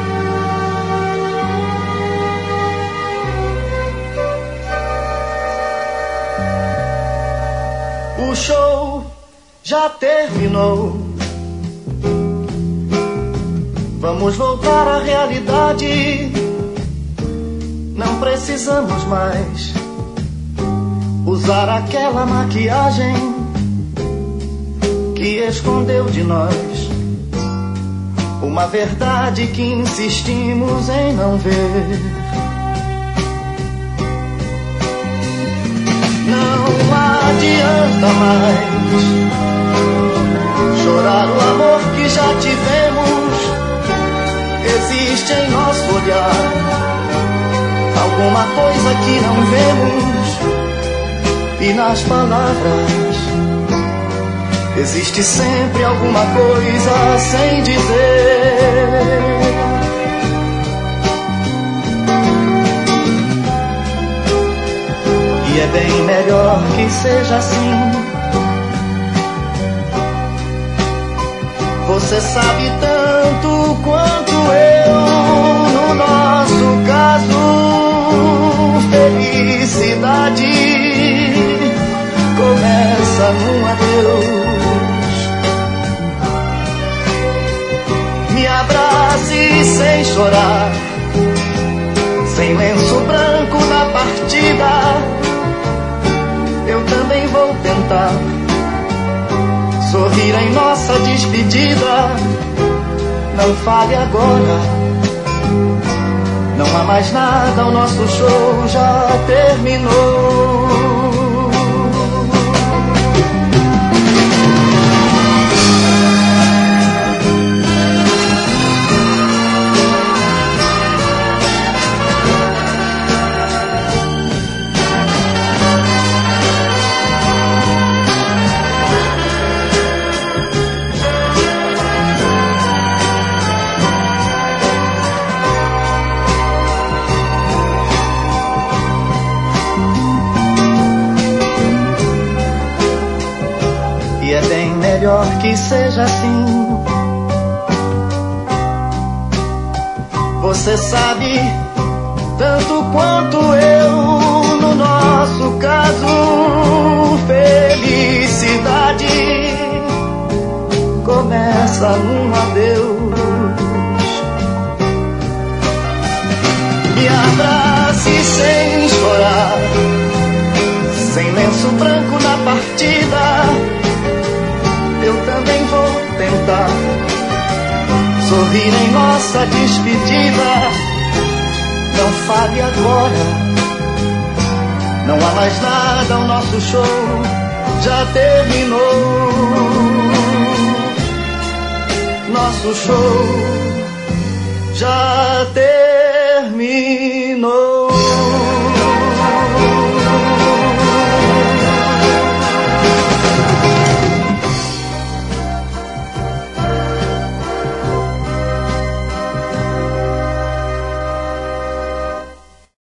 O show já terminou. Vamos voltar à realidade. Não precisamos mais usar aquela maquiagem que escondeu de nós uma verdade que insistimos em não ver. Não adianta mais chorar o amor que já tivemos. Existe em nosso olhar alguma coisa que não vemos, e nas palavras existe sempre alguma coisa sem dizer. E é bem melhor que seja assim. Você sabe tanto quanto eu, no nosso caso, felicidade começa num adeus. Me abrace sem chorar, sem lenço branco na partida. Eu também vou tentar sorrir em nossa despedida. Não fale agora, não há mais nada, o nosso show já terminou. Melhor que seja assim. Você sabe tanto quanto eu, no nosso caso, felicidade começa num adeus. Me abrace sem chorar, sem lenço branco na partida. Eu também vou tentar sorrir em nossa despedida. Não fale agora, não há mais nada, o nosso show já terminou. Nosso show já terminou.